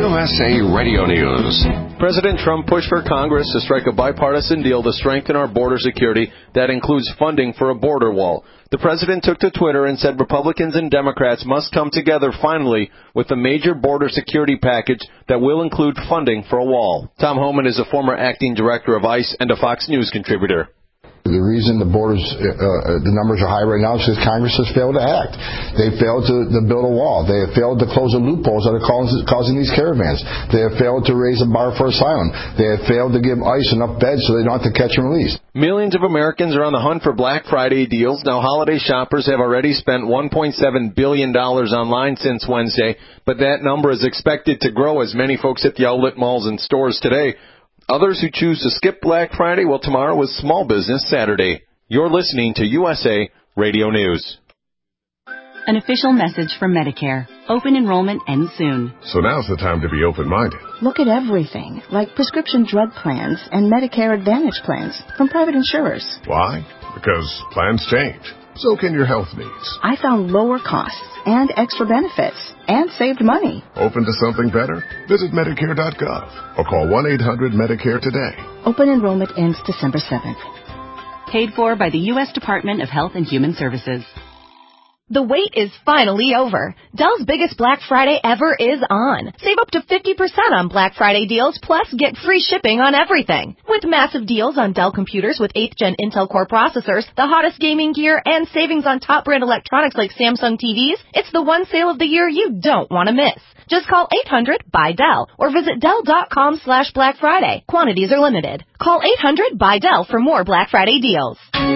USA Radio News. President Trump pushed for Congress to strike a bipartisan deal to strengthen our border security that includes funding for a border wall. The president took to Twitter and said Republicans and Democrats must come together finally with a major border security package that will include funding for a wall. Tom Homan is a former acting director of ICE and a Fox News contributor. The reason the numbers are high right now is because Congress has failed to act. They failed to build a wall. They have failed to close the loopholes that are causing these caravans. They have failed to raise a bar for asylum. They have failed to give ICE enough beds so they don't have to catch and release. Millions of Americans are on the hunt for Black Friday deals. Now, holiday shoppers have already spent $1.7 billion online since Wednesday, but that number is expected to grow as many folks hit the outlet malls and stores today. Others who choose to skip Black Friday, well, tomorrow is Small Business Saturday. You're listening to USA Radio News. An official message from Medicare. Open enrollment ends soon. So now's the time to be open-minded. Look at everything, like prescription drug plans and Medicare Advantage plans from private insurers. Why? Because plans change. So can your health needs. I found lower costs and extra benefits and saved money. Open to something better? Visit Medicare.gov or call 1-800-MEDICARE today. Open enrollment ends December 7th. Paid for by the U.S. Department of Health and Human Services. The wait is finally over. Dell's biggest Black Friday ever is on. Save up to 50% on Black Friday deals, plus get free shipping on everything. With massive deals on Dell computers with 8th Gen Intel Core processors, the hottest gaming gear, and savings on top brand electronics like Samsung TVs, it's the one sale of the year you don't want to miss. Just call 800-BUY-DELL or visit Dell.com/Black Friday. Quantities are limited. Call 800-BUY-DELL for more Black Friday deals.